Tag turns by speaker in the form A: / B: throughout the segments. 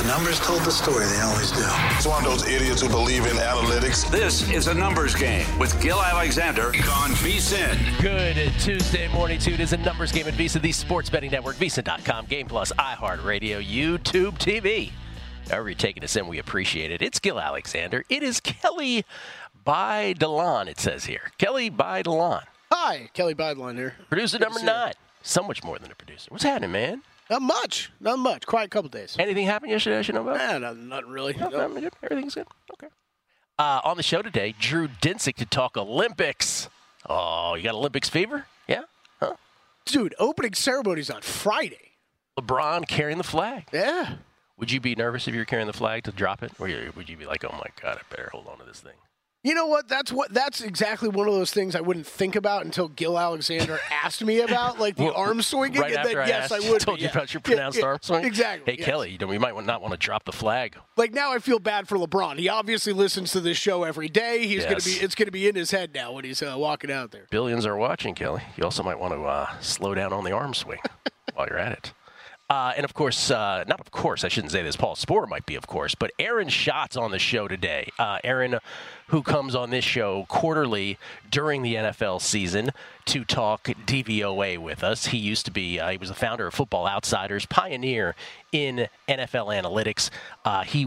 A: numbers told the story. They always do.
B: It's one of those idiots who believe in analytics.
C: This is a numbers game with Gil Alexander on VSiN.
D: Good Tuesday morning, too. It is a numbers game at VSiN, the sports betting network, VSiN.com, Game Plus, iHeartRadio, YouTube TV. However you're taking us in, we appreciate it. It's Gil Alexander. It is Kelly Baidelon, it says here. Kelly Baidelon.
E: Hi, Kelly Baidelon here.
D: Producer number 9. So much more than a producer. What's happening, man?
E: Not much. Quiet couple days.
D: Anything happened yesterday I should know about?
E: Not really.
D: No. Everything's good. Okay. On the show today, Drew Dinsick to talk Olympics. Oh, you got Olympics fever? Yeah? Huh?
E: Dude, opening ceremony's on Friday.
D: LeBron carrying the flag.
E: Yeah.
D: Would you be nervous if you were carrying the flag to drop it? Or would you be like, oh, my God, I better hold on to this thing?
E: You know what? That's exactly one of those things I wouldn't think about until Gil Alexander asked me about, like the arm swinging.
D: Right
E: and
D: after
E: then, yes, I would.
D: Told you about your pronounced arm swing?
E: Exactly.
D: Hey, yes. Kelly, we might not want to drop the flag.
E: Like now I feel bad for LeBron. He obviously listens to this show every day. It's going to be in his head now when he's walking out there.
D: Billions are watching, Kelly. You also might want to slow down on the arm swing while you're at it. And, of course, not of course, I shouldn't say this, Paul Sporer might be, of course, but Aaron Schatz on the show today. Aaron, who comes on this show quarterly during the NFL season to talk DVOA with us. He used to be, he was the founder of Football Outsiders, pioneer in NFL analytics. He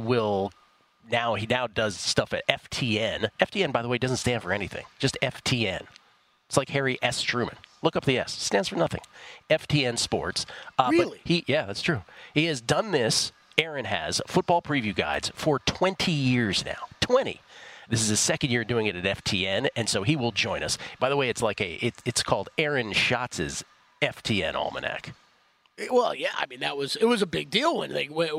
D: now does stuff at FTN. FTN, by the way, doesn't stand for anything, just FTN. It's like Harry S. Truman. Look up the S. It stands for nothing. FTN Sports.
E: Really?
D: But yeah, that's true. He has done this, Aaron has, football preview guides for 20 years now. 20. This is his second year doing it at FTN, and so he will join us. By the way, it's called Aaron Schatz's FTN Almanac.
E: Well, yeah, I mean it was a big deal when they got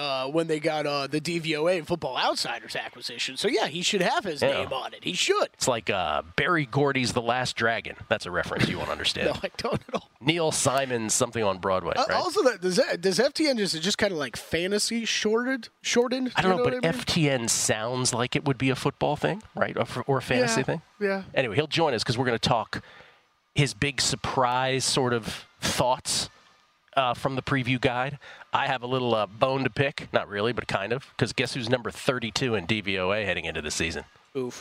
E: the DVOA and Football Outsiders acquisition. So yeah, he should have his name on it. He should.
D: It's like Barry Gordy's The Last Dragon. That's a reference you won't understand.
E: No, I don't at all.
D: Neil Simon's something on Broadway. Right?
E: Also, does FTN just kind of like fantasy shortened?
D: I don't know, but FTN sounds like it would be a football thing, right, or a fantasy thing.
E: Yeah.
D: Anyway, he'll join us because we're going to talk his big surprise sort of thoughts. From the preview guide. I have a little bone to pick. Not really, but kind of. Because guess who's number 32 in DVOA heading into the season?
E: Oof.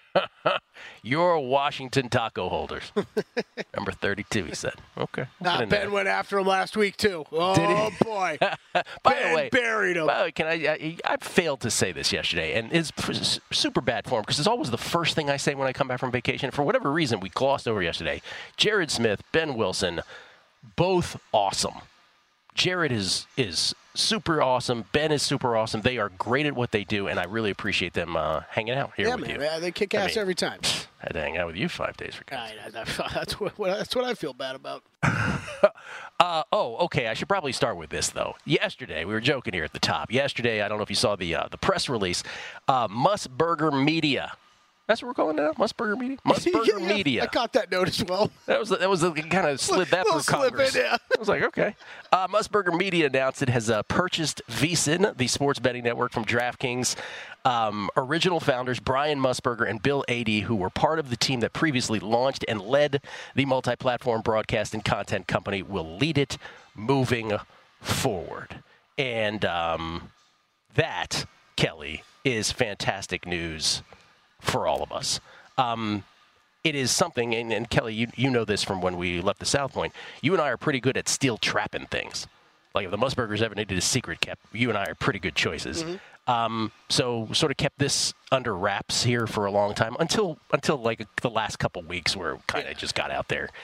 D: Your Washington taco holders. Number 32, he said. Okay.
E: Ben went after him last week, too. Oh, boy.
D: By the way,
E: buried him.
D: I failed to say this yesterday, and it's super bad form because it's always the first thing I say when I come back from vacation. For whatever reason, we glossed over yesterday. Jared Smith, Ben Wilson, both awesome. Jared is super awesome. Ben is super awesome. They are great at what they do, and I really appreciate them hanging out here with you.
E: Yeah, they kick ass every time.
D: I had to hang out with you 5 days for
E: That's what I feel bad about.
D: Okay. I should probably start with this, though. Yesterday, we were joking here at the top. Yesterday, I don't know if you saw the press release, Musburger Media. That's what we're calling it now? Musburger Media? Musburger Media.
E: I caught that note as well.
D: That was kind of slid that through Congress. I was like, okay. Musburger Media announced it has purchased VSiN, the sports betting network from DraftKings. Original founders Brian Musburger and Bill Adee, who were part of the team that previously launched and led the multi-platform broadcast and content company, will lead it moving forward. And that, Kelly, is fantastic news for all of us. It is something, and Kelly, you know this from when we left the South Point, you and I are pretty good at steel trapping things. Like if the Musburgers ever needed a secret kept, you and I are pretty good choices. Mm-hmm. So sort of kept this under wraps here for a long time until like the last couple weeks where it kind of just got out there.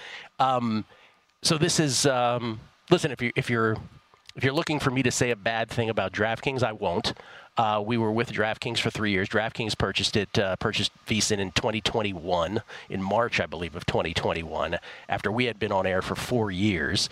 D: So this is, listen, if you're looking for me to say a bad thing about DraftKings, I won't. We were with DraftKings for 3 years. DraftKings purchased VSiN in 2021, in March, I believe, of 2021, after we had been on air for 4 years.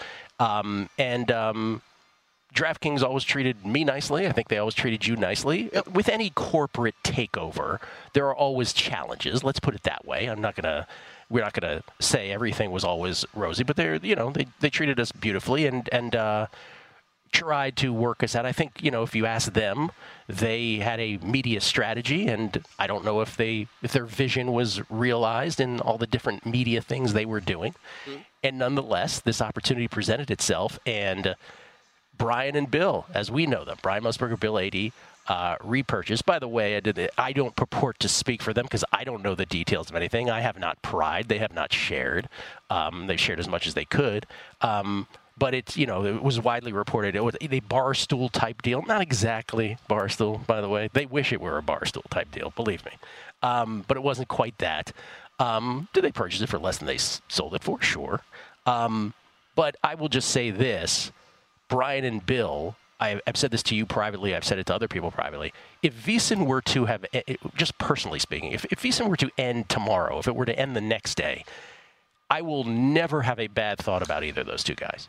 D: DraftKings always treated me nicely. I think they always treated you nicely. Yep. With any corporate takeover, there are always challenges. Let's put it that way. We're not gonna say everything was always rosy, but they treated us beautifully and tried to work us out. I think, if you ask them, they had a media strategy, and I don't know if their vision was realized in all the different media things they were doing. Mm-hmm. And nonetheless, this opportunity presented itself, and Brian and Bill, as we know them, Brian Musburger, Bill Adee, repurchase. By the way, I don't purport to speak for them because I don't know the details of anything. I have not pried. They have not shared. They've shared as much as they could. But it's, it was widely reported. It was a Barstool type deal. Not exactly Barstool, by the way. They wish it were a Barstool type deal, believe me. But it wasn't quite that. Did they purchase it for less than they sold it for? Sure. But I will just say this. Brian and Bill, I've said this to you privately. I've said it to other people privately. If VSiN were to have, just personally speaking, if VSiN were to end tomorrow, if it were to end the next day, I will never have a bad thought about either of those two guys.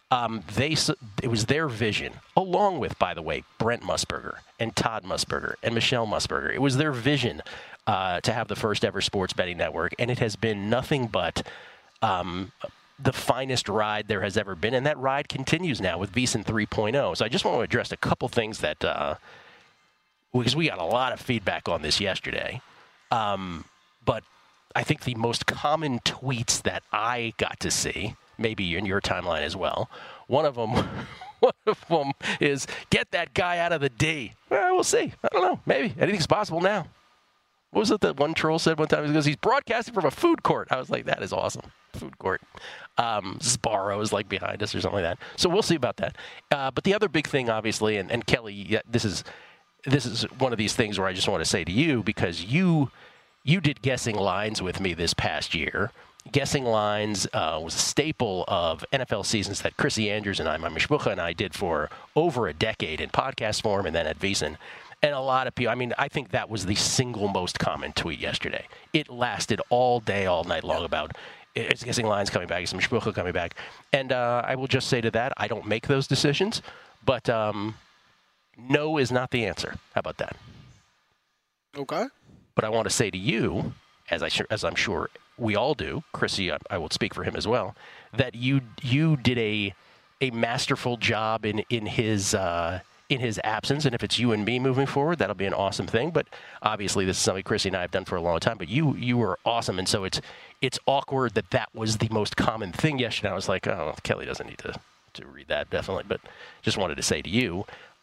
D: It was their vision, along with, by the way, Brent Musburger and Todd Musburger and Michelle Musburger. It was their vision to have the first ever sports betting network, and it has been nothing but the finest ride there has ever been, and that ride continues now with VSiN 3.0. So I just want to address a couple things that, because we got a lot of feedback on this yesterday, but I think the most common tweets that I got to see, maybe in your timeline as well, one of them is, get that guy out of the D. Well, we'll see. I don't know. Maybe. Anything's possible now. What was it that one troll said one time? He goes, he's broadcasting from a food court. I was like, that is awesome. Food court. Sbarro is like behind us or something like that. So we'll see about that. But the other big thing, obviously, and Kelly, this is one of these things where I just want to say to you, because you did guessing lines with me this past year. Guessing lines was a staple of NFL seasons that Chrissy Andrews and my Mishbucha and I did for over a decade in podcast form and then at VSiN. And a lot of people, I think that was the single most common tweet yesterday. It lasted all day, all night long about it's guessing lines coming back, it's Mishbucha coming back. And I will just say to that, I don't make those decisions, but no is not the answer. How about that?
E: Okay.
D: But I want to say to you, as I'm sure we all do, Chrissy, I will speak for him as well, that you did a masterful job in his absence, and if it's you and me moving forward, that'll be an awesome thing. But obviously, this is something Chrissy and I have done for a long time. But you were awesome, and so it's awkward that was the most common thing yesterday. I was like, oh, Kelly doesn't need to read that, definitely. But just wanted to say to you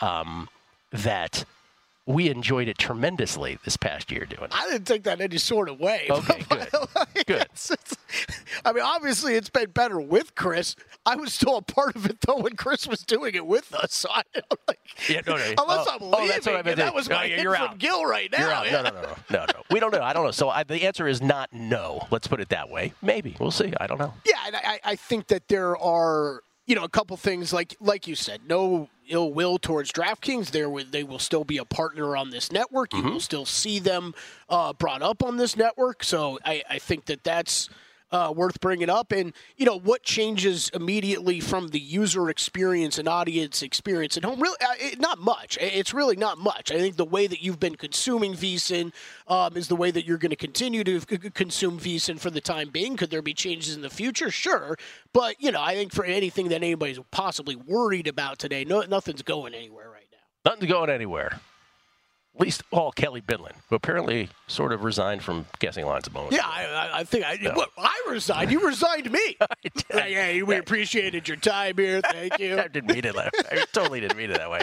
D: that we enjoyed it tremendously this past year doing it.
E: I didn't take that any sort of way.
D: Okay, good. Good.
E: Obviously, it's been better with Chris. I was still a part of it, though, when Chris was doing it with us. So I don't unless I'm leaving,
D: that's what I meant.
E: that was my hit from Gil right now.
D: You're out. No. We don't know. I don't know. So the answer is not no. Let's put it that way. Maybe. We'll see. I don't know.
E: Yeah, and I think that there are, a couple things, like you said, no ill will towards DraftKings. They will still be a partner on this network. You will still see them brought up on this network. So I think that's worth bringing up. And, what changes immediately from the user experience and audience experience at home? Really, not much. It's really not much. I think the way that you've been consuming VSiN is the way that you're going to continue to consume VSiN for the time being. Could there be changes in the future? Sure. But, I think for anything that anybody's possibly worried about today, nothing's going anywhere right now.
D: Nothing's going anywhere. At least Kelly Bidlin, who apparently sort of resigned from guessing lines a moment ago.
E: Yeah, I think I resigned. You resigned me. Hey, we appreciated your time here. Thank you.
D: I didn't mean it that way. I totally didn't mean it that way.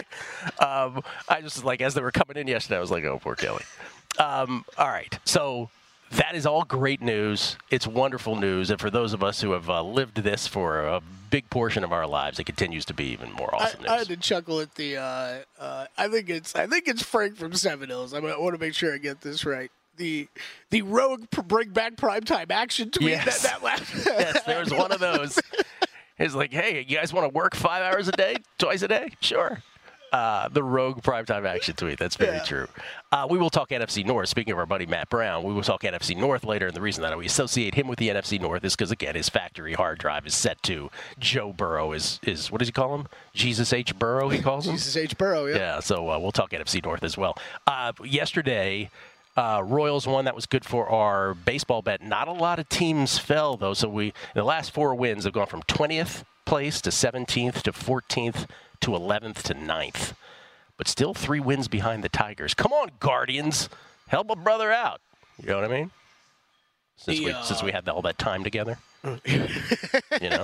D: I just, as they were coming in yesterday, I was like, oh, poor Kelly. All right. So that is all great news. It's wonderful news. And for those of us who have lived this for a big portion of our lives, it continues to be even more awesome news.
E: I had to chuckle at the I think it's Frank from Seven Hills. I want to make sure I get this right. The rogue bring back primetime action tweet.
D: Yes.
E: That last
D: yes, there was one of those. It's like, hey, you guys want to work 5 hours a day, twice a day? Sure. The rogue primetime action tweet. That's very true. We will talk NFC North. Speaking of our buddy Matt Brown, we will talk NFC North later. And the reason that we associate him with the NFC North is because, again, his factory hard drive is set to Joe Burrow. Is what does he call him? Jesus H. Burrow, he calls him?
E: Jesus H. Burrow, yeah.
D: Yeah, so we'll talk NFC North as well. Yesterday, Royals won. That was good for our baseball bet. Not a lot of teams fell, though. So the last 4 wins have gone from 20th place to 17th to 14th to 11th to 9th. But still 3 wins behind the Tigers. Come on, Guardians. Help a brother out. You know what I mean? Since we had all that time together.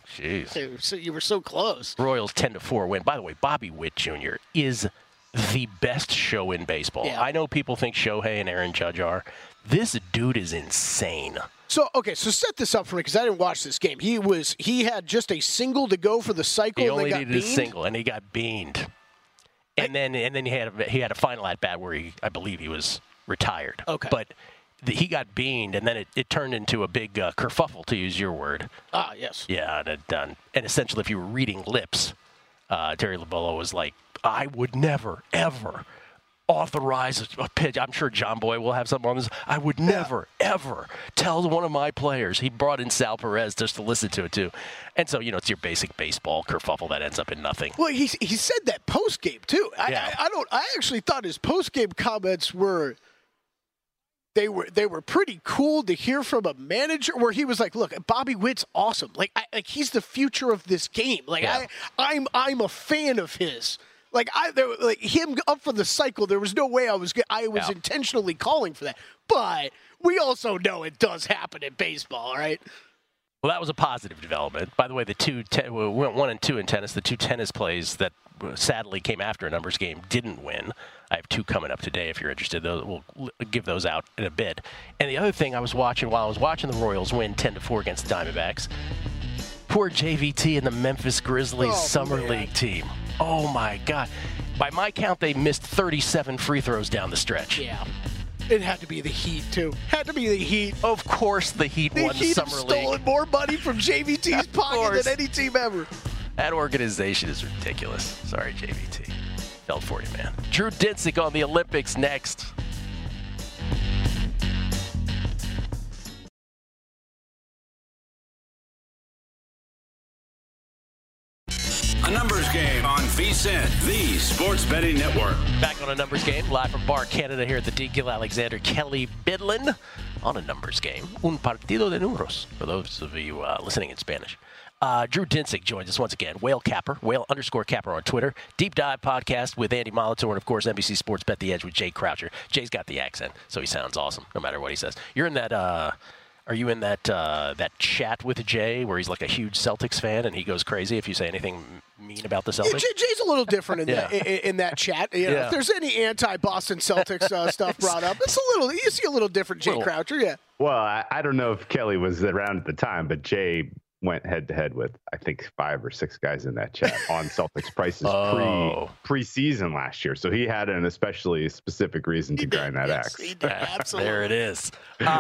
D: Jeez.
E: So you were so close.
D: Royals 10-4 win. By the way, Bobby Witt Jr. is the best show in baseball.
E: Yeah.
D: I know people think Shohei and Aaron Judge are. This dude is insane.
E: So set this up for me because I didn't watch this game. He had just a single to go for the cycle.
D: He only
E: and
D: needed a single, and he got beaned. And then he had a final at bat where I believe he was retired.
E: Okay.
D: But he got beaned, and then it turned into a big kerfuffle, to use your word.
E: Ah, yes.
D: Yeah, and essentially, if you were reading lips, Terry Lobollo was like, I would never, ever authorize a pitch. I'm sure John Boy will have something on this. I would never, ever tell one of my players. He brought in Sal Perez just to listen to it, too. And so, it's your basic baseball kerfuffle that ends up in nothing.
E: Well, he said that post-game, too.
D: Yeah.
E: I actually thought his post-game comments were they were pretty cool to hear from a manager where he was like, look, Bobby Witt's awesome. Like he's the future of this game. Like
D: yeah.
E: I'm a fan of his. Like him up for the cycle, there was no way I was intentionally calling for that. But we also know it does happen in baseball, right?
D: Well, that was a positive development. By the way, we went 1 and 2 in tennis. The 2 tennis plays that sadly came after a numbers game didn't win. I have 2 coming up today if you're interested. We'll give those out in a bit. And the other thing I was watching while I was watching the Royals win 10-4 against the Diamondbacks, poor JVT and the Memphis Grizzlies Summer League team. Oh, my God. By my count, they missed 37 free throws down the stretch.
E: Yeah. It had to be the Heat, too. Had to be the Heat.
D: Of course the Heat won the Summer League.
E: The Heat have stolen more money from JVT's pocket than any team ever.
D: That organization is ridiculous. Sorry, JVT. Felt for you, man. Drew Dinsick on the Olympics next.
C: A numbers game on VSiN, the sports betting network.
D: Back on a numbers game, live from Bar Canada here at the D. Gill Alexander Kelly Bidlin on a numbers game. Un partido de números, for those of you listening in Spanish. Drew Dinsick joins us once again. Whale _Capper on Twitter. Deep Dive podcast with Andy Molitor, and of course NBC Sports Bet the Edge with Jay Croucher. Jay's got the accent, so he sounds awesome no matter what he says. You're in that. Are you in that chat with Jay where he's like a huge Celtics fan and he goes crazy if you say anything mean about the Celtics?
E: Yeah, Jay's a little different in that chat. If there's any anti-Boston Celtics stuff brought up, it's you see a little different Jay Croucher. Yeah.
F: Well, I don't know if Kelly was around at the time, but Jay went head-to-head with, I think, 5 or 6 guys in that chat on Celtics prices pre-season last year. So he had an especially specific reason to grind that axe.
E: He did, absolutely.
D: There it is.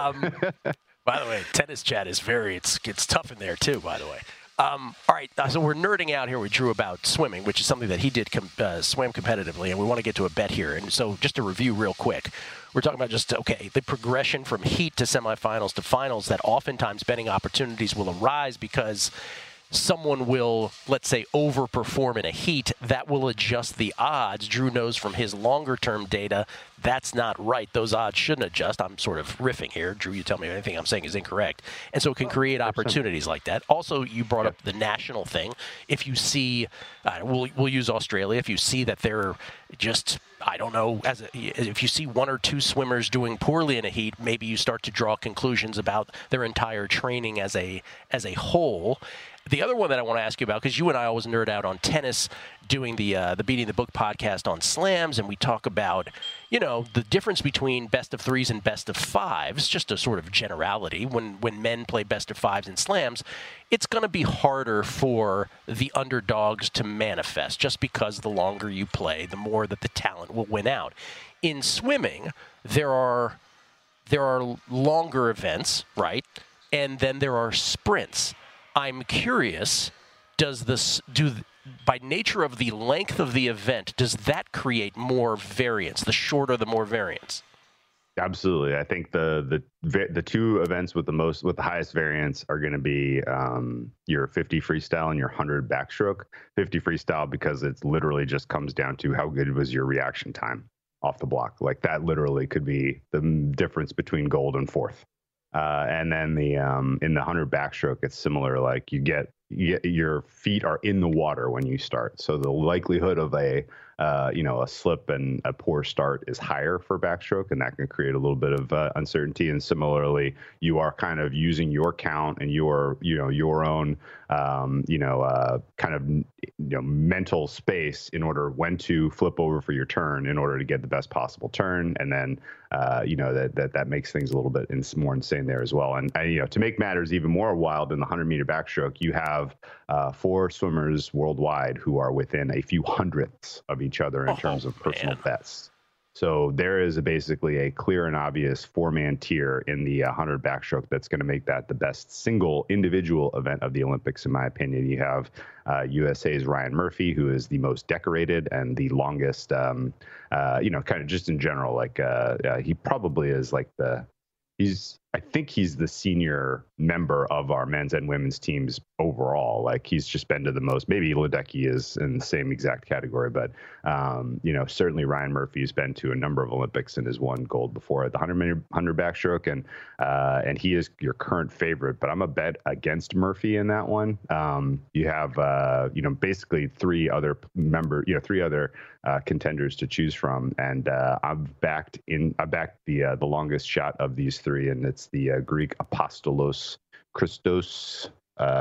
D: By the way, tennis chat is it's tough in there, too, by the way. All right, so we're nerding out here with Drew about swimming, which is something that he did swim competitively, and we want to get to a bet here. And so just to review real quick, we're talking about the progression from heat to semifinals to finals, that oftentimes betting opportunities will arise because someone will, let's say, overperform in a heat. That will adjust the odds. Drew knows from his longer-term data that's not right. Those odds shouldn't adjust. I'm sort of riffing here. Drew, you tell me if anything I'm saying is incorrect. And so it can create opportunities like that. Also, you brought up the national thing. If you see, we'll use Australia. If you see that they're just, I don't know, if you see 1 or 2 swimmers doing poorly in a heat, maybe you start to draw conclusions about their entire training as a whole. The other one that I want to ask you about, because you and I always nerd out on tennis, doing the Beating the Book podcast on slams, and we talk about, the difference between best of 3s and best of 5s, just a sort of generality. When men play best of 5s in slams, it's going to be harder for the underdogs to manifest, just because the longer you play, the more that the talent will win out. In swimming, there are longer events, right? And then there are sprints. I'm curious, by nature of the length of the event, does that create more variance? The shorter, the more variance.
F: Absolutely. I think the 2 events with the highest variance are going to be your 50 freestyle and your 100 backstroke. 50 freestyle because it literally just comes down to how good was your reaction time off the block. Like that literally could be the difference between gold and fourth. And then in the 100 backstroke, it's similar. Like you get your feet are in the water when you start, so the likelihood of a a slip and a poor start is higher for backstroke, and that can create a little bit of uncertainty. And similarly, you are kind of using your count and your own mental space in order when to flip over for your turn in order to get the best possible turn. And then that makes things a little bit more insane there as well. And to make matters even more wild in the 100-meter backstroke, you have 4 swimmers worldwide who are within a few hundredths of each other in terms of personal bests. So there is basically a clear and obvious 4-man tier in the 100 backstroke that's going to make that the best single individual event of the Olympics, in my opinion. You have USA's Ryan Murphy, who is the most decorated and the longest, kind of just in general, he probably is I think he's the senior member of our men's and women's teams overall. Like, he's just been to the most. Maybe Ledecky is in the same exact category, but certainly Ryan Murphy's been to a number of Olympics and has won gold before at the 100 backstroke, and he is your current favorite. But I'm a bet against Murphy in that one. You have basically three other contenders to choose from, and I've backed the longest shot of these three, and it's the Greek Apostolos Christou.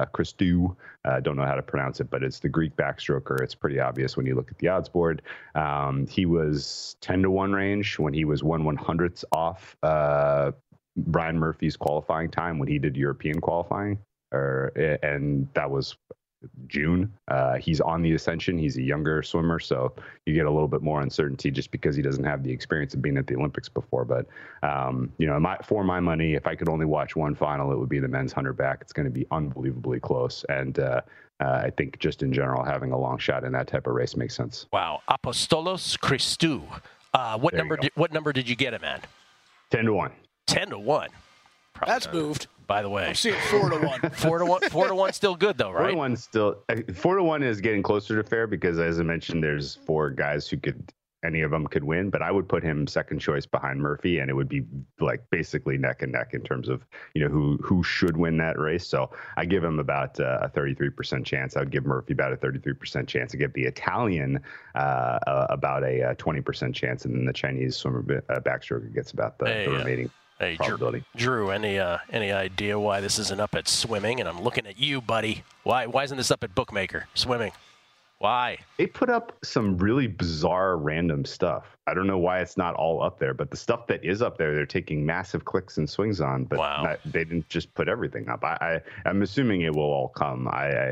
F: Don't know how to pronounce it, but it's the Greek backstroker. It's pretty obvious when you look at the odds board. He was 10-1 range when he was 1/100th off Brian Murphy's qualifying time when he did European qualifying, and that was June. He's on the ascension. He's a younger swimmer, so you get a little bit more uncertainty just because he doesn't have the experience of being at the Olympics before. But for my money, if I could only watch one final, it would be the men's 100 back. It's going to be unbelievably close, and I think just in general, having a long shot in that type of race makes sense.
D: Wow, Apostolos Christou. What number did you get him at?
F: 10-1.
D: 10-1.
E: That's moved.
D: By the way,
E: I'm seeing 4-1.
D: 4-1 still good though, right?
F: 4-1 is getting closer to fair because, as I mentioned, there's 4 guys who any of them could win, but I would put him second choice behind Murphy, and it would be like basically neck and neck in terms of who should win that race. So I give him about a 33% chance. I would give Murphy about a 33% chance. I give the Italian about a 20% chance, and then the Chinese swimmer backstroker gets about the remaining.
D: Hey, Drew, any idea why this isn't up at swimming? And I'm looking at you, buddy. Why isn't this up at Bookmaker? Swimming. Why?
F: They put up some really bizarre random stuff. I don't know why it's not all up there, but the stuff that is up there, they're taking massive clicks and swings on, but they didn't just put everything up. I'm assuming it will all come.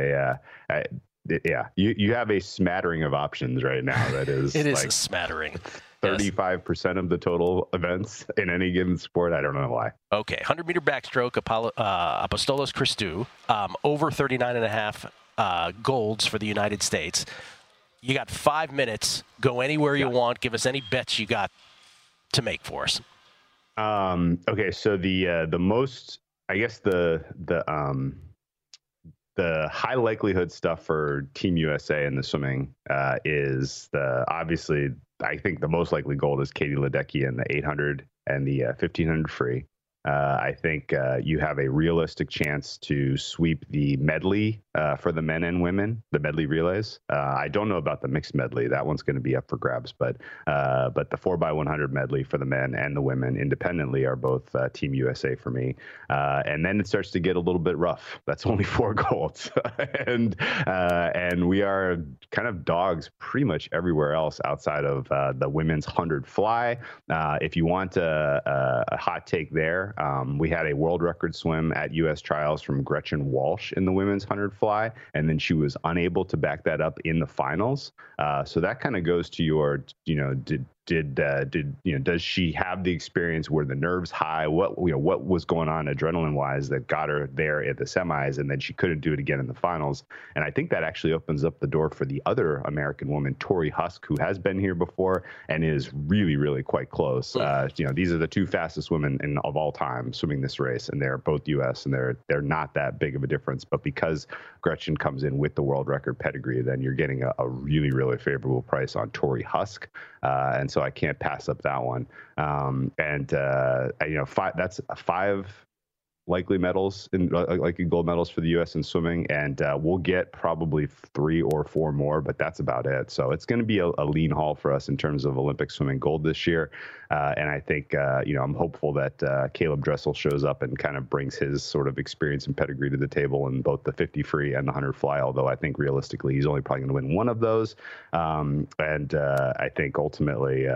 F: You have a smattering of options right now. That is,
D: it is a smattering.
F: 35% of the total events in any given sport. I don't know why.
D: Okay, 100-meter backstroke, Apostolos Christou, over 39.5 golds for the United States. You got 5 minutes. Go anywhere you want. Give us any bets you got to make for us.
F: Okay, so the most, I guess the high likelihood stuff for Team USA in the swimming is obviously. I think the most likely gold is Katie Ledecky in the 800 and the 1500 free. I think you have a realistic chance to sweep the medley for the men and women, the medley relays. I don't know about the mixed medley. That one's going to be up for grabs, but the 4x100 medley for the men and the women independently are both Team USA for me. And then it starts to get a little bit rough. That's only 4 golds. and we are kind of dogs pretty much everywhere else outside of the women's 100 fly. If you want a hot take there, we had a world record swim at U.S. trials from Gretchen Walsh in the women's 100 fly, and then she was unable to back that up in the finals. So that kind of goes to your, does she have the experience? Were the nerves high? What was going on adrenaline wise that got her there at the semis, and then she couldn't do it again in the finals? And I think that actually opens up the door for the other American woman, Tori Husk, who has been here before and is really, really quite close. These are the 2 fastest women of all time swimming this race, and they're both U.S. and they're not that big of a difference. But because Gretchen comes in with the world record pedigree, then you're getting a really, really favorable price on Tori Husk. And so I can't pass up that one. That's 5 likely medals in likely gold medals for the U.S. in swimming, and we'll get probably 3 or 4 more, but that's about it. So it's going to be a lean haul for us in terms of Olympic swimming gold this year. And I think, I'm hopeful that Caleb Dressel shows up and kind of brings his sort of experience and pedigree to the table in both the 50 free and the 100 fly, although I think realistically he's only probably going to win one of those. I think ultimately,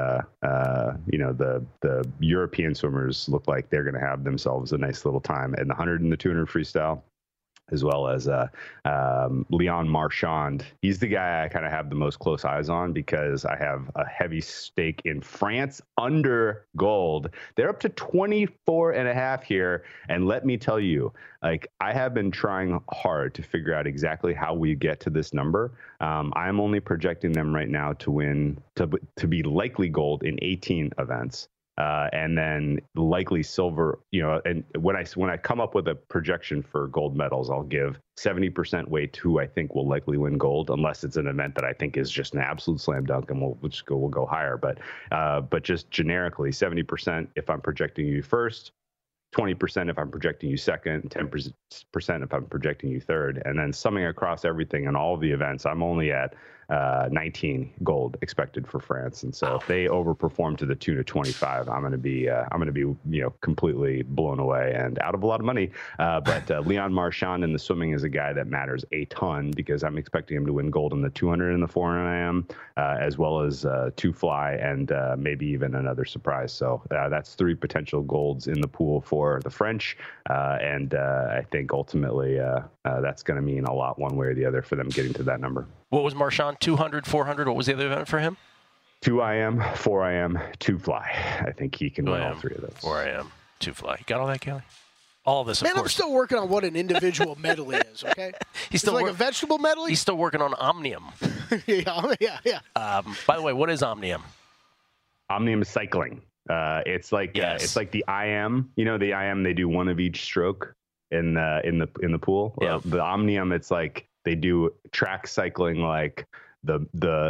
F: the European swimmers look like they're going to have themselves a nice little time in the 100 and the 200 freestyle, as well as Leon Marchand. He's the guy I kind of have the most close eyes on because I have a heavy stake in France under gold. They're up to 24.5 here. And let me tell you, I have been trying hard to figure out exactly how we get to this number. I'm only projecting them right now to win, to be likely gold in 18 events. And then likely silver, and when I come up with a projection for gold medals, I'll give 70% weight to who I think will likely win gold, unless it's an event that I think is just an absolute slam dunk, and we'll go higher. But just generically, 70% if I'm projecting you first, 20% if I'm projecting you second, 10% if I'm projecting you third, and then summing across everything in all of the events, I'm only at 19 gold expected for France. And so if they overperform to the tune of 25, I'm going to be completely blown away and out of a lot of money. But Leon Marchand in the swimming is a guy that matters a ton because I'm expecting him to win gold in the 200 and the 400 IM, as well as 2 fly and maybe even another surprise. So that's 3 potential golds in the pool for the French. And I think ultimately that's going to mean a lot one way or the other for them getting to that number.
D: What was Marchand? 200, 400? What was the other event for him?
F: 2 IM, 4 IM, 2 fly. I think he can win all 3 of those.
D: 4 IM, 2 fly. You got all that, Kelly? All of this, of course.
E: I'm still working on what an individual medley is, okay?
D: He's still
E: like a vegetable medley?
D: He's still working on Omnium.
E: Yeah.
D: By the way, what is Omnium?
F: Omnium is cycling. It's like the IM. The IM, they do 1 of each stroke in the pool.
D: Yeah.
F: The Omnium, it's like they do track cycling, like the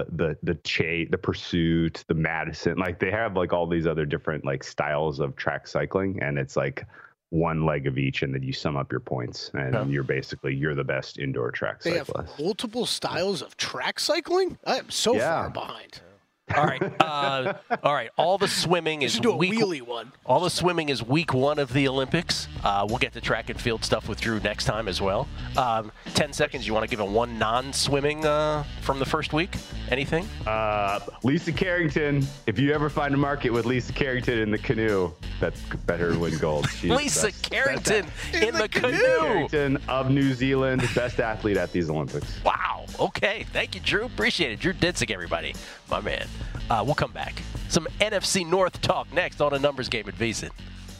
F: Pursuit, the Madison. Like they have like all these other different like styles of track cycling, and it's like 1 leg of each, and then you sum up your points, and you're the best indoor track cyclist.
E: They have multiple styles of track cycling? I am so far behind.
D: All right. All the swimming is
E: wheelie one.
D: All the swimming is week 1 of the Olympics. We'll get to track and field stuff with Drew next time as well. 10 seconds. You want to give a 1 non-swimming from the first week? Anything?
F: Lisa Carrington. If you ever find a market with Lisa Carrington in the canoe, that's better win gold. She's
D: Lisa Carrington in the canoe.
F: Carrington of New Zealand, best athlete at these Olympics.
D: Wow. Okay. Thank you, Drew. Appreciate it. Drew Dinsick, everybody. My man. We'll come back. Some NFC North talk next on A Numbers Game at VSiN.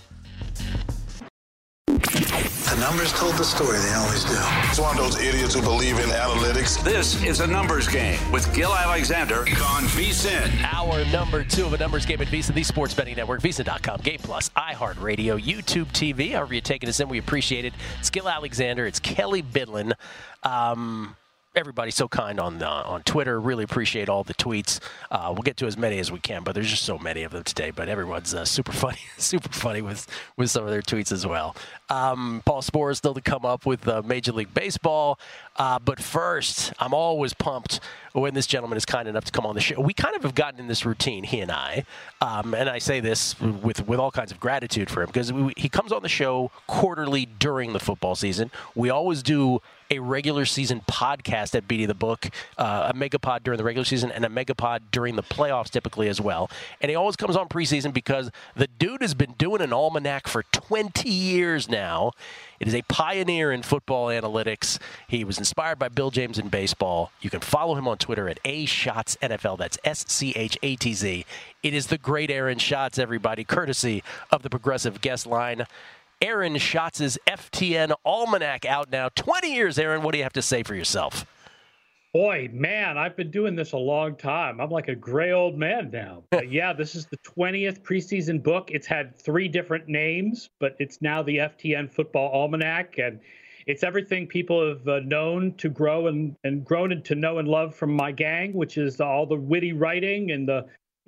A: The numbers told the story, they always do.
B: It's one of those idiots who believe in analytics.
C: This is A Numbers Game with Gil Alexander on VSiN.
D: Hour number 2 of A Numbers Game at VSiN, the Sports Betting Network, VSiN.com, Game Plus, iHeartRadio, YouTube TV. However you're taking us in, we appreciate it. It's Gil Alexander. It's Kelly Bidlin. Everybody's so kind on Twitter. Really appreciate all the tweets. We'll get to as many as we can, but there's just so many of them today. But everyone's super funny with some of their tweets as well. Paul Sporer still to come up with Major League Baseball. But first, I'm always pumped when this gentleman is kind enough to come on the show. We kind of have gotten in this routine, he and I, and I say this with all kinds of gratitude for him because he comes on the show quarterly during the football season. We always do a regular season podcast at Beating the Book, a megapod during the regular season and a megapod during the playoffs typically as well. And he always comes on preseason because the dude has been doing an almanac for 20 years now. It is a pioneer in football analytics. He was inspired by Bill James in baseball. You can follow him on Twitter at AShotsNFL. That's SCHATZ. It is the great Aaron Schatz, everybody, courtesy of the Progressive Guest Line. Aaron Schatz's FTN Almanac out now. 20 years, Aaron. What do you have to say for yourself?
G: Boy, man, I've been doing this a long time. I'm like a gray old man now. But yeah, this is the 20th preseason book. It's had 3 different names, but it's now the FTN Football Almanac. And it's everything people have known to grow and grown to know and love from my gang, which is all the witty writing and the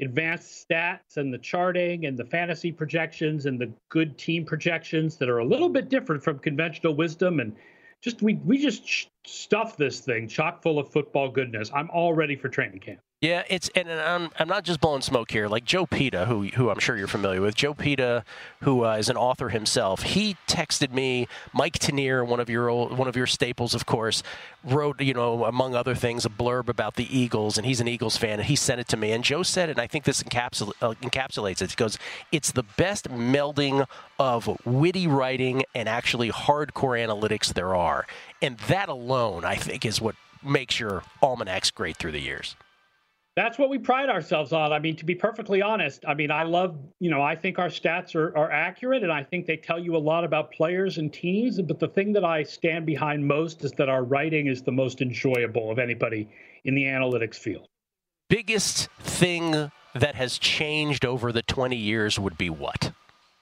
G: advanced stats and the charting and the fantasy projections and the good team projections that are a little bit different from conventional wisdom. And we just stuff this thing chock full of football goodness. I'm all ready for training camp.
D: Yeah, I'm not just blowing smoke here. Like Joe Pita, who I'm sure you're familiar with. Joe Pita, who is an author himself. He texted me. Mike Tanier, one of your staples, of course, wrote, among other things, a blurb about the Eagles, and he's an Eagles fan, and he sent it to me. And Joe said it, and I think this encapsulates it. He goes, "It's the best melding of witty writing and actually hardcore analytics there are," and that alone, I think, is what makes your almanacs great through the years.
G: That's what we pride ourselves on. I mean, to be perfectly honest, I mean, I love, I think our stats are accurate, and I think they tell you a lot about players and teams. But the thing that I stand behind most is that our writing is the most enjoyable of anybody in the analytics field.
D: Biggest thing that has changed over the 20 years would be what?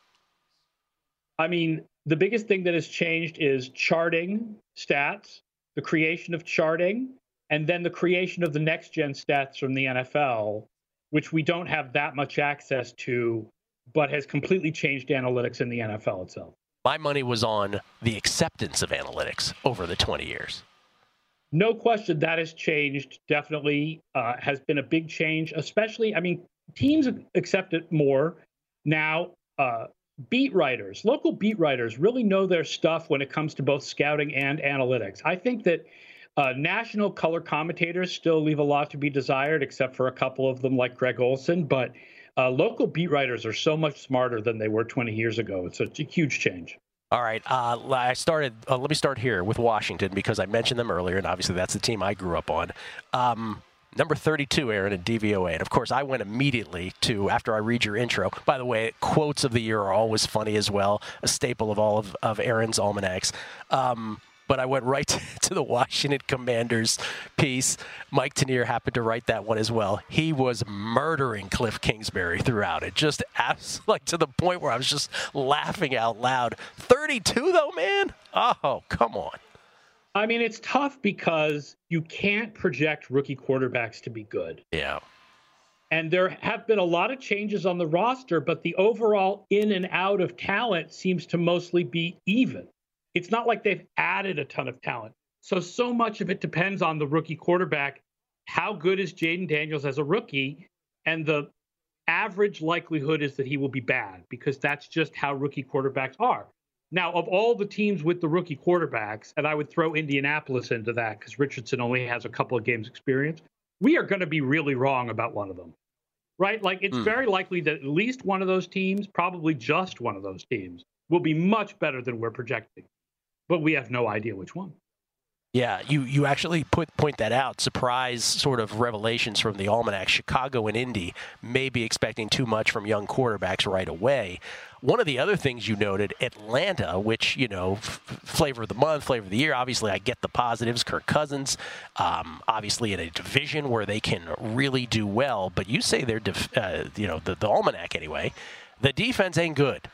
G: I mean, the biggest thing that has changed is charting stats, the creation of charting, and then the creation of the next-gen stats from the NFL, which we don't have that much access to, but has completely changed analytics in the NFL itself.
D: My money was on the acceptance of analytics over the 20 years.
G: No question that has changed, definitely has been a big change, especially, I mean, teams accept it more now. Beat writers, local beat writers really know their stuff when it comes to both scouting and analytics. I think that national color commentators still leave a lot to be desired, except for a couple of them like Greg Olson. But local beat writers are so much smarter than they were 20 years ago. It's a huge change.
D: All right. Let me start here with Washington because I mentioned them earlier, and obviously that's the team I grew up on. Number 32, Aaron, in DVOA. And, of course, I went immediately to, after I read your intro. By the way, quotes of the year are always funny as well, a staple of all of Aaron's almanacs. But I went right to the Washington Commanders piece. Mike Tanier happened to write that one as well. He was murdering Cliff Kingsbury throughout it, just like to the point where I was just laughing out loud. 32, though, man? Oh, come on.
G: I mean, it's tough because you can't project rookie quarterbacks to be good.
D: Yeah.
G: And there have been a lot of changes on the roster, but the overall in and out of talent seems to mostly be even. It's not like they've added a ton of talent. So much of it depends on the rookie quarterback. How good is Jaden Daniels as a rookie? And the average likelihood is that he will be bad because that's just how rookie quarterbacks are. Now, of all the teams with the rookie quarterbacks, and I would throw Indianapolis into that because Richardson only has a couple of games experience, we are going to be really wrong about one of them, right? Like it's very likely that at least one of those teams, probably just one of those teams, will be much better than we're projecting. But we have no idea which one.
D: Yeah, you actually point that out. Surprise sort of revelations from the Almanac. Chicago and Indy may be expecting too much from young quarterbacks right away. One of the other things you noted, Atlanta, which, flavor of the month, flavor of the year. Obviously, I get the positives. Kirk Cousins, obviously in a division where they can really do well. But you say they're, the Almanac anyway, the defense ain't good.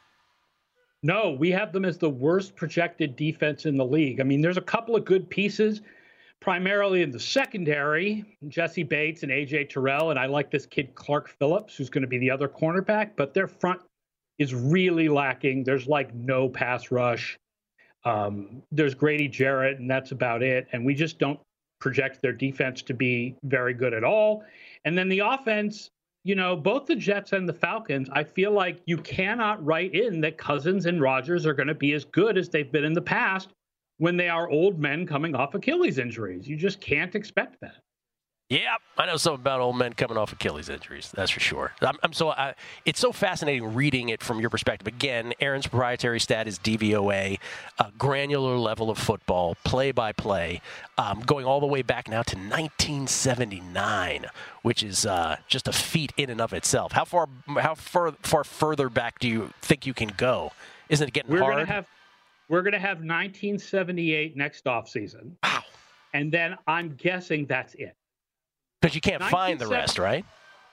G: No, we have them as the worst projected defense in the league. I mean, there's a couple of good pieces, primarily in the secondary, Jesse Bates and A.J. Terrell, and I like this kid Clark Phillips, who's going to be the other cornerback, but their front is really lacking. There's like no pass rush. There's Grady Jarrett, and that's about it. And we just don't project their defense to be very good at all. And then the offense, both the Jets and the Falcons, I feel like you cannot write in that Cousins and Rodgers are going to be as good as they've been in the past when they are old men coming off Achilles injuries. You just can't expect that.
D: Yeah, I know something about old men coming off Achilles injuries. That's for sure. It's so fascinating reading it from your perspective. Again, Aaron's proprietary stat is DVOA, a granular level of football, play-by-play, going all the way back now to 1979, which is just a feat in and of itself. How far further back do you think you can go? Isn't it getting hard?
G: We're going to have 1978 next offseason.
D: Wow.
G: And then I'm guessing that's it.
D: Because you can't find the rest, right?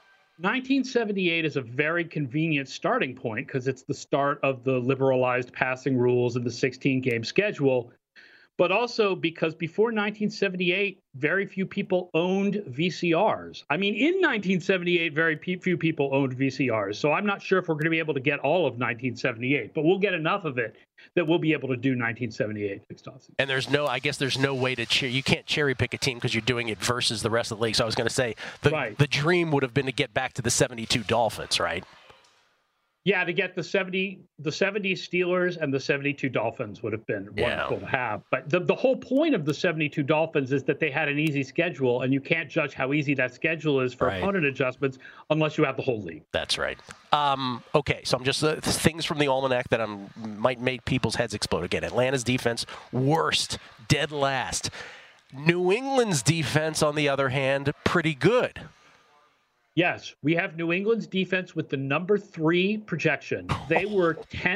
G: 1978 is a very convenient starting point because it's the start of the liberalized passing rules and the 16-game schedule. but also because before 1978, very few people owned VCRs. I mean, in 1978, very few people owned VCRs. So I'm not sure if we're going to be able to get all of 1978, but we'll get enough of it that we'll be able to do 1978 fixed off season.
D: And I guess there's no way to you can't cherry pick a team because you're doing it versus the rest of the league. So I was going to say the dream would have been to get back to the 72 Dolphins, right?
G: Yeah, to get the 70 Steelers and the 72 Dolphins would have been wonderful to have. But the whole point of the 72 Dolphins is that they had an easy schedule, and you can't judge how easy that schedule is for opponent adjustments unless you have the whole league.
D: That's right. Okay, so I'm just things from the almanac that might make people's heads explode. Again, Atlanta's defense, worst, dead last. New England's defense, on the other hand, pretty good.
G: Yes, we have New England's defense with the number 3 projection. They were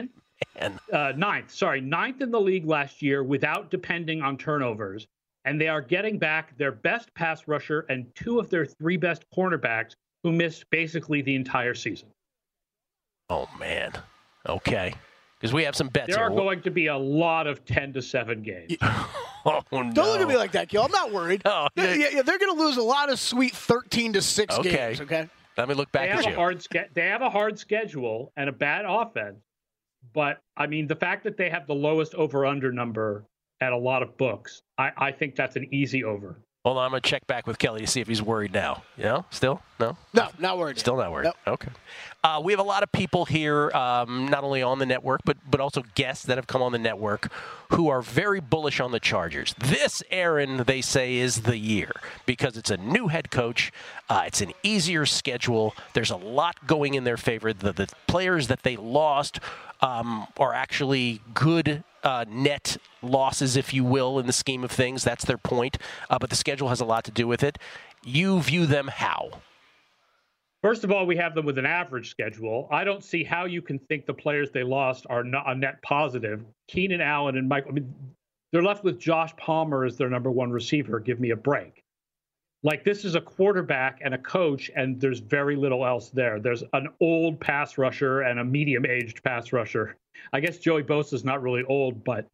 G: 9th in the league last year without depending on turnovers. And they are getting back their best pass rusher and 2 of their 3 best cornerbacks who missed basically the entire season.
D: Oh, man. Okay. Because we have some bets
G: there
D: here.
G: Are going to be a lot of 10-7 games.
D: Oh, no.
E: Don't look at me like that, Gil. I'm not worried.
D: Oh,
E: they're going to lose a lot of sweet 13-6 games, okay?
D: Let me look back at you.
G: They have a hard schedule and a bad offense. But, I mean, the fact that they have the lowest over-under number at a lot of books, I think that's an easy over.
D: Hold on, I'm going to check back with Kelly to see if he's worried now. Still? No?
E: No, not worried.
D: Still not worried?
E: Nope.
D: Okay. We have a lot of people here, not only on the network, but also guests that have come on the network who are very bullish on the Chargers. This, Aaron, they say, is the year because it's a new head coach. It's an easier schedule. There's a lot going in their favor. The players that they lost are actually good net losses, if you will, in the scheme of things. That's their point. But the schedule has a lot to do with it. You view them how?
G: First of all, we have them with an average schedule. I don't see how you can think the players they lost are not a net positive. Keenan Allen and Michael, they're left with Josh Palmer as their number 1 receiver. Give me a break. Like, this is a quarterback and a coach, and there's very little else there. There's an old pass rusher and a medium-aged pass rusher. I guess Joey Bosa's not really old, but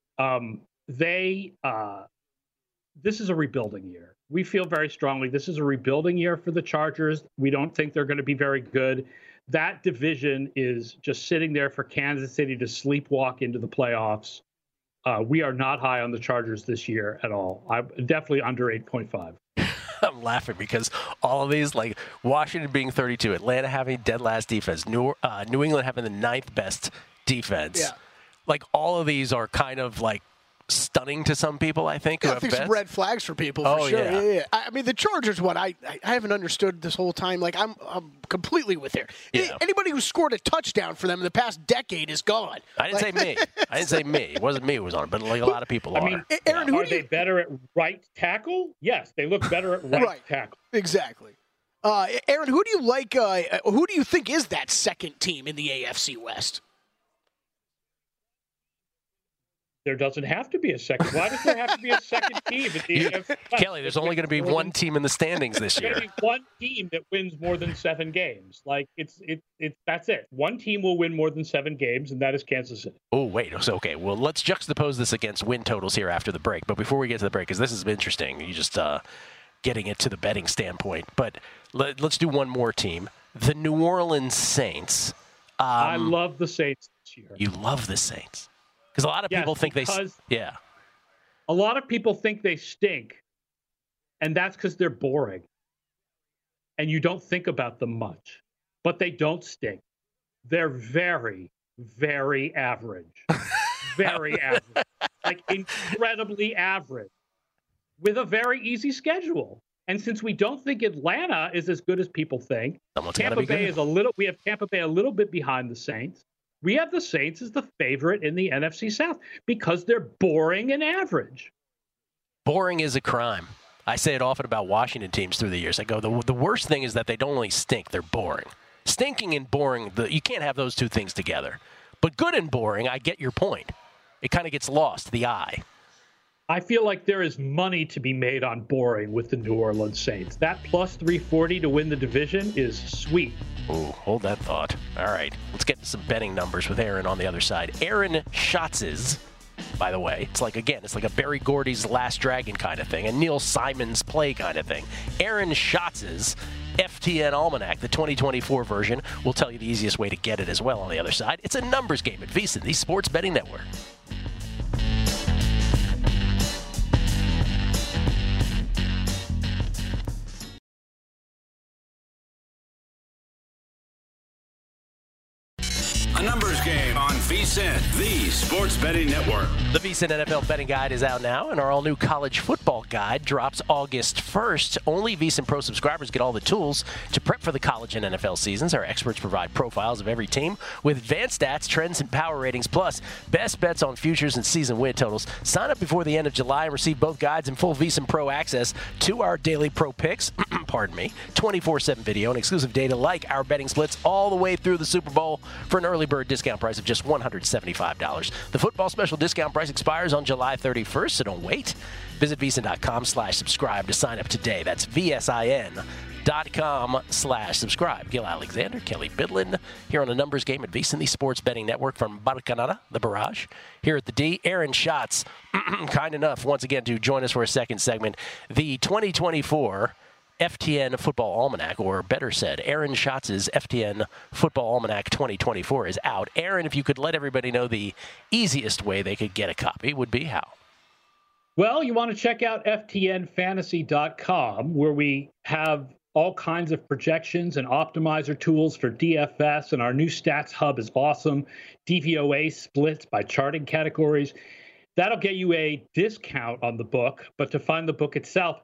G: this is a rebuilding year. We feel very strongly this is a rebuilding year for the Chargers. We don't think they're going to be very good. That division is just sitting there for Kansas City to sleepwalk into the playoffs. We are not high on the Chargers this year at all. I'm definitely under 8.5.
D: I'm laughing because all of these, like Washington being 32, Atlanta having dead last defense, New England having the 9th best defense. Yeah. Like, all of these are kind of like stunning to some people, I think.
E: I think some red flags for people, for sure. Yeah. I mean, the Chargers, what I haven't understood this whole time. Like, I'm completely with there. Yeah. Anybody who scored a touchdown for them in the past decade is gone.
D: I didn't say me. I didn't say me. It wasn't me who was on it, but like a lot of people are.
G: I mean, Aaron, are they better at right tackle? Yes, they look better at right tackle.
E: Exactly. Aaron, who do you like? Who do you think is that second team in the AFC West?
G: There doesn't have to be a second. Why does there have to be a second team?
D: Kelly, there's only going to be one team in the standings this year.
G: Maybe one team that wins more than 7 games. Like, that's it. One team will win more than 7 games, and that is Kansas City.
D: Oh, wait. So, okay. Well, let's juxtapose this against win totals here after the break. But before we get to the break, because this is interesting, you just getting it to the betting standpoint. But let's do one more team. The New Orleans Saints.
G: I love the Saints this year.
D: You love the Saints. Because a lot of people think
G: A lot of people think they stink, and that's because they're boring. And you don't think about them much. But they don't stink. They're very, very average. Very average. Like, incredibly average. With a very easy schedule. And since we don't think Atlanta is as good as people think, Tampa Bay we have Tampa Bay a little bit behind the Saints. We have the Saints as the favorite in the NFC South because they're boring and average.
D: Boring is a crime. I say it often about Washington teams through the years. I go, the worst thing is that they don't only stink, they're boring. Stinking and boring, you can't have those two things together. But good and boring, I get your point. It kind of gets lost to the eye.
G: I feel like there is money to be made on boring with the New Orleans Saints. That plus 340 to win the division is sweet.
D: Ooh, hold that thought. All right, let's get to some betting numbers with Aaron on the other side. Aaron Schatz's by the way. It's like a Barry Gordy's Last Dragon kind of thing, and Neil Simon's Play kind of thing. Aaron Schatz's FTN Almanac, the 2024 version, will tell you the easiest way to get it as well on the other side. It's a numbers game at VSiN, the Sports Betting Network.
C: A numbers game on VSiN, the Sports Betting Network.
D: The VSiN NFL Betting Guide is out now, and our all-new college football guide drops August 1st. Only VSiN Pro subscribers get all the tools to prep for the college and NFL seasons. Our experts provide profiles of every team with advanced stats, trends, and power ratings, plus best bets on futures and season win totals. Sign up before the end of July and receive both guides and full VSiN Pro access to our daily pro picks, 24/7 video and exclusive data like our betting splits all the way through the Super Bowl for an early bird discount price of just $175. The football special discount price expires on July 31st, so don't wait. Visit VSiN.com/subscribe to sign up today. That's VSIN.com/subscribe. Gil Alexander, Kelly Bidlin, here on a numbers game at VSiN, the Sports Betting Network from Barcanada, the Barrage. Here at the D, Aaron Schatz, kind enough once again to join us for a second segment. The 2024 FTN Football Almanac, or better said, Aaron Schatz's FTN Football Almanac 2024 is out. Aaron, if you could let everybody know the easiest way they could get a copy would be how?
G: Well, you want to check out ftnfantasy.com, where we have all kinds of projections and optimizer tools for DFS, and our new stats hub is awesome. DVOA splits by charting categories. That'll get you a discount on the book, but to find the book itself,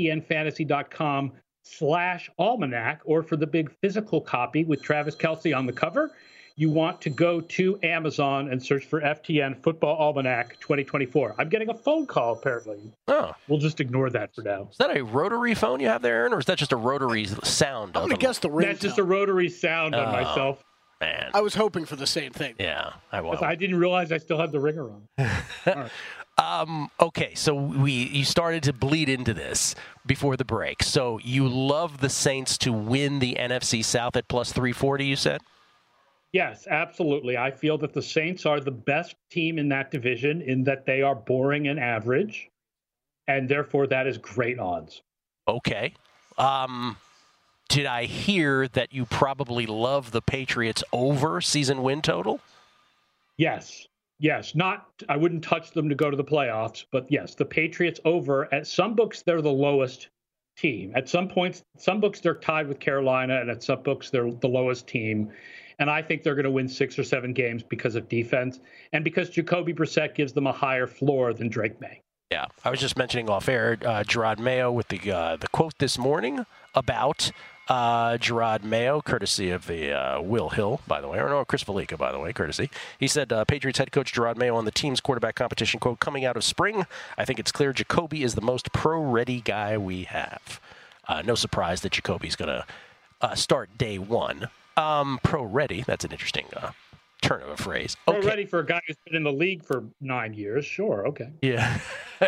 G: ftnfantasy.com/almanac, or for the big physical copy with Travis Kelce on the cover, you want to go to Amazon and search for FTN Football Almanac 2024. I'm getting a phone call, apparently.
D: Oh.
G: We'll just ignore that for now.
D: Is that a rotary phone you have there, Aaron, or is that just a rotary sound?
E: I'm going to guess the ringtone.
G: That's just a rotary sound on myself.
D: Man.
E: I was hoping for the same thing.
D: Yeah, I was.
G: I didn't realize I still had the ringer on. All right.
D: Okay, so you started to bleed into this before the break. So you love the Saints to win the NFC South at plus 340, you said?
G: Yes, absolutely. I feel that the Saints are the best team in that division in that they are boring and average, and therefore that is great odds.
D: Okay. Did I hear that you probably love the Patriots over season win total?
G: Yes. I wouldn't touch them to go to the playoffs, but yes, the Patriots over. At some books, they're the lowest team. At some points, some books they're tied with Carolina, and at some books they're the lowest team. And I think they're going to win 6 or 7 games because of defense and because Jacoby Brissett gives them a higher floor than Drake May.
D: Yeah, I was just mentioning off air, Gerard Mayo with the quote this morning about Gerard Mayo, courtesy of the Will Hill, by the way, or no, Chris Felica, by the way, courtesy. He said, Patriots head coach Gerard Mayo on the team's quarterback competition, quote, coming out of spring, I think it's clear Jacoby is the most pro-ready guy we have. No surprise that Jacoby's going to start day one. Pro-ready, that's an interesting turn of a phrase.
G: Okay. Pro-ready for a guy who's been in the league for 9 years, sure, okay.
D: Yeah.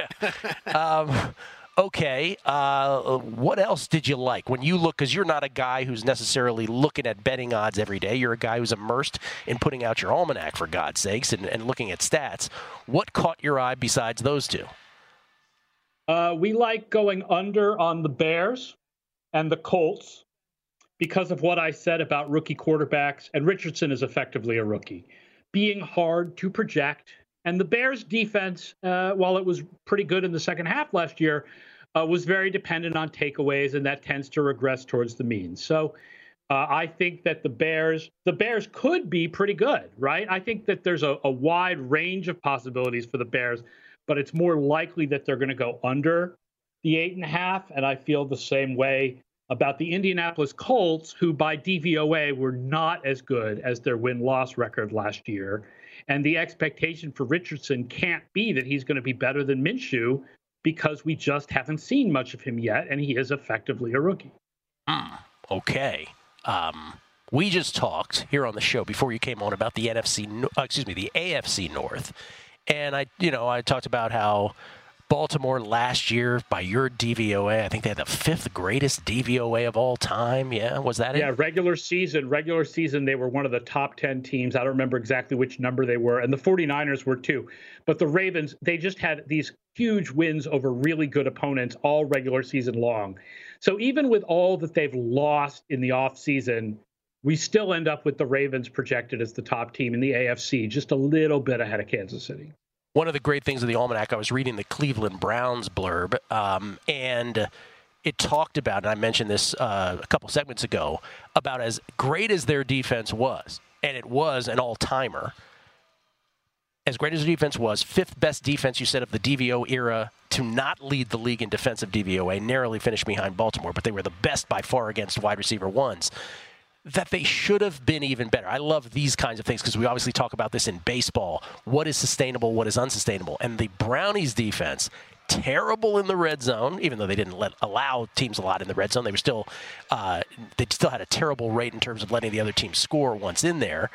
D: Okay, what else did you like when you look, because you're not a guy who's necessarily looking at betting odds every day. You're a guy who's immersed in putting out your almanac, for God's sakes, and looking at stats. What caught your eye besides those two?
G: We like going under on the Bears and the Colts because of what I said about rookie quarterbacks, and Richardson is effectively a rookie, being hard to project. And the Bears' defense, while it was pretty good in the second half last year, was very dependent on takeaways, and that tends to regress towards the mean. So I think that the Bears could be pretty good, right? I think that there's a wide range of possibilities for the Bears, but it's more likely that they're going to go under the 8.5. And I feel the same way about the Indianapolis Colts, who by DVOA were not as good as their win-loss record last year. And the expectation for Richardson can't be that he's going to be better than Minshew because we just haven't seen much of him yet, and he is effectively a rookie.
D: Okay. We just talked here on the show before you came on about the the AFC North, and I talked about how Baltimore last year, by your DVOA, I think they had the 5th greatest DVOA of all time. Yeah, was that it?
G: Yeah, regular season, they were one of the top 10 teams. I don't remember exactly which number they were, and the 49ers were too. But the Ravens, they just had these huge wins over really good opponents all regular season long. So even with all that they've lost in the offseason, we still end up with the Ravens projected as the top team in the AFC, just a little bit ahead of Kansas City.
D: One of the great things of the Almanac, I was reading the Cleveland Browns blurb, and it talked about, and I mentioned this a couple segments ago, about as great as their defense was, and it was an all-timer. As great as their defense was, 5th best defense, you said, of the DVO era to not lead the league in defensive DVOA, narrowly finished behind Baltimore, but they were the best by far against wide receiver ones. That they should have been even better. I love these kinds of things because we obviously talk about this in baseball. What is sustainable? What is unsustainable? And the Brownies defense, terrible in the red zone, even though they didn't allow teams a lot in the red zone. They still had a terrible rate in terms of letting the other team score once in there.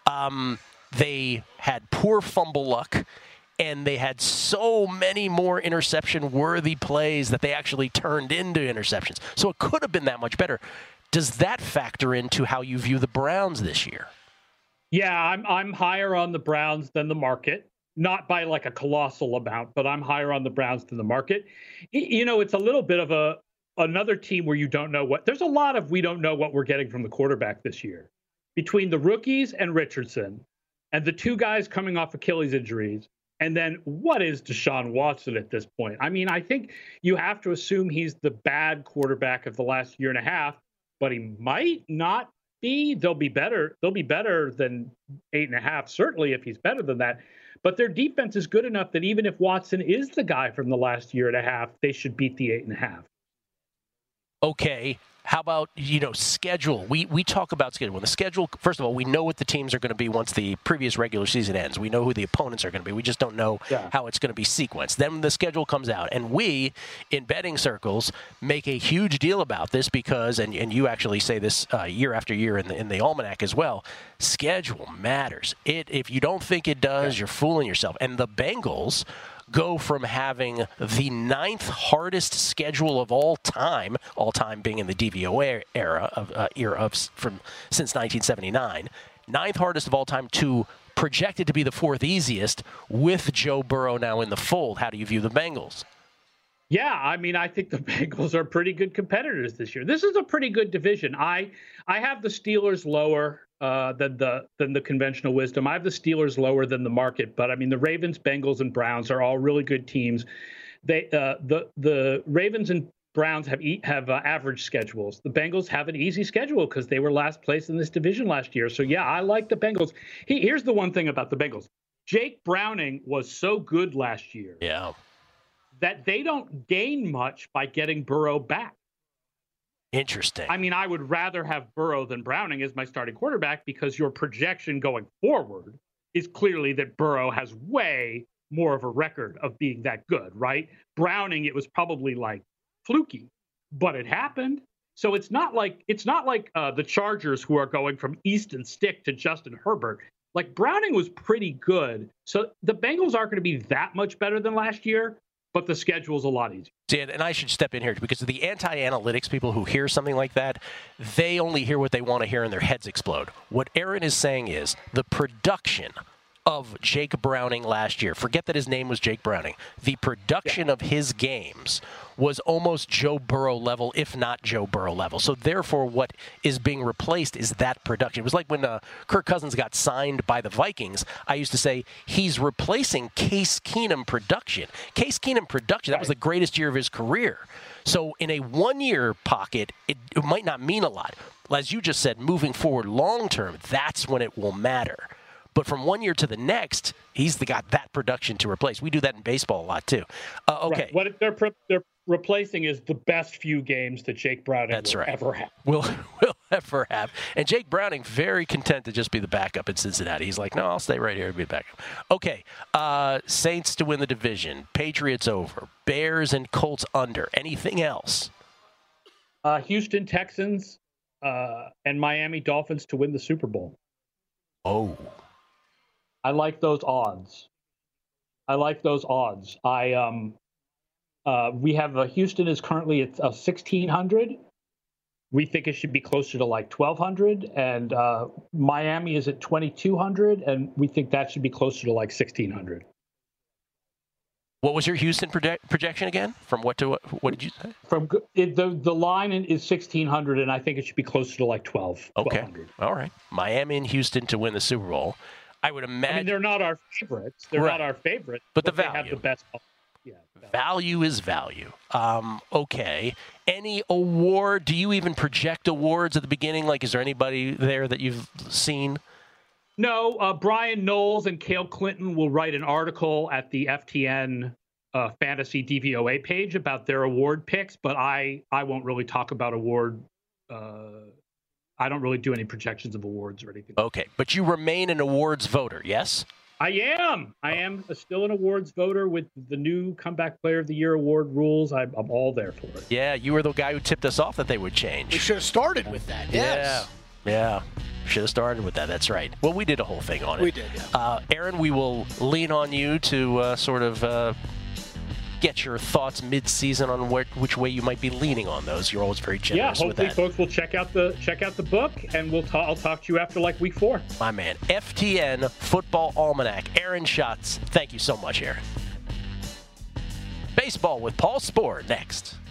D: They had poor fumble luck, and they had so many more interception-worthy plays that they actually turned into interceptions. So it could have been that much better. Does that factor into how you view the Browns this year?
G: Yeah, I'm higher on the Browns than the market. Not by like a colossal amount, but I'm higher on the Browns than the market. You know, it's a little bit of another team where you don't know what. There's a lot of we don't know what we're getting from the quarterback this year. Between the rookies and Richardson and the 2 guys coming off Achilles injuries, and then what is Deshaun Watson at this point? I mean, I think you have to assume he's the bad quarterback of the last year and a half. But he might not be. They'll be better. They'll be better than 8.5, certainly if he's better than that. But their defense is good enough that even if Watson is the guy from the last year and a half, they should beat the 8.5.
D: Okay. How about, schedule? We talk about schedule. The schedule, first of all, we know what the teams are going to be once the previous regular season ends. We know who the opponents are going to be. We just don't know how it's going to be sequenced. Then the schedule comes out. And we, in betting circles, make a huge deal about this because, and you actually say this year after year in the Almanac as well, schedule matters. If you don't think it does, you're fooling yourself. And the Bengals go from having the 9th hardest schedule of all time being in the DVOA era since 1979, 9th hardest of all time to projected to be the 4th easiest with Joe Burrow now in the fold. How do you view the Bengals?
G: Yeah, I mean, I think the Bengals are pretty good competitors this year. This is a pretty good division. I have the Steelers lower than the conventional wisdom. I have the Steelers lower than the market, but I mean the Ravens, Bengals, and Browns are all really good teams. The Ravens and Browns have average schedules. The Bengals have an easy schedule because they were last place in this division last year. So yeah, I like the Bengals. Here's the one thing about the Bengals: Jake Browning was so good last year.
D: Yeah.
G: That they don't gain much by getting Burrow back.
D: Interesting.
G: I mean, I would rather have Burrow than Browning as my starting quarterback because your projection going forward is clearly that Burrow has way more of a record of being that good, right? Browning, it was probably like fluky, but it happened. So it's not like the Chargers who are going from Easton Stick to Justin Herbert. Like Browning was pretty good. So the Bengals aren't going to be that much better than last year, but the schedule's a lot easier.
D: And I should step in here because the anti-analytics people who hear something like that, they only hear what they want to hear and their heads explode. What Aaron is saying is the production of Jake Browning last year, forget that his name was Jake Browning, the production of his games was almost Joe Burrow level, if not Joe Burrow level. So therefore, what is being replaced is that production. It was like when Kirk Cousins got signed by the Vikings, I used to say he's replacing Case Keenum production. Case Keenum production, that was the greatest year of his career. So in a one-year pocket, it might not mean a lot. As you just said, moving forward long-term, that's when it will matter. But from one year to the next, he's got that production to replace. We do that in baseball a lot, too. Okay.
G: Right. What they're replacing is the best few games that Jake Browning ever have.
D: Will ever have. And Jake Browning, very content to just be the backup in Cincinnati. He's like, no, I'll stay right here and be the backup. Okay. Saints to win the division. Patriots over. Bears and Colts under. Anything else?
G: Houston Texans and Miami Dolphins to win the Super Bowl.
D: Oh.
G: I like those odds. I We have Houston is currently at 1,600. We think it should be closer to like 1,200, and Miami is at 2,200, and we think that should be closer to like 1,600.
D: What was your Houston projection again? From what to what? What did you say?
G: The line is 1,600, and I think it should be closer to like 1,200.
D: All right. Miami and Houston to win the Super Bowl. I would imagine.
G: I mean, they're not our favorites. They're not our favorites.
D: But the
G: they
D: value.
G: have the best. Yeah.
D: Value is value. Okay. Any award? Do you even project awards at the beginning? Like, is there anybody there that you've seen?
G: No. Brian Knowles and Cale Clinton will write an article at the FTN Fantasy DVOA page about their award picks, but I won't really talk about award. I don't really do any projections of awards or anything.
D: Okay. But you remain an awards voter, yes?
G: I am. I am still an awards voter with the new Comeback Player of the Year award rules. I'm all there for it.
D: Yeah, you were the guy who tipped us off that they would change.
E: We should have started with that. Yes.
D: Yeah. Should have started with that. That's right. Well, we did a whole thing on it.
E: We did, yeah.
D: Aaron, we will lean on you to sort of get your thoughts mid-season on which way you might be leaning on those. You're always very generous with that.
G: Yeah, hopefully folks will check out the book, and I'll talk to you after like week 4.
D: My man, FTN Football Almanac. Aaron Schatz. Thank you so much, Aaron. Baseball with Paul Sporer next.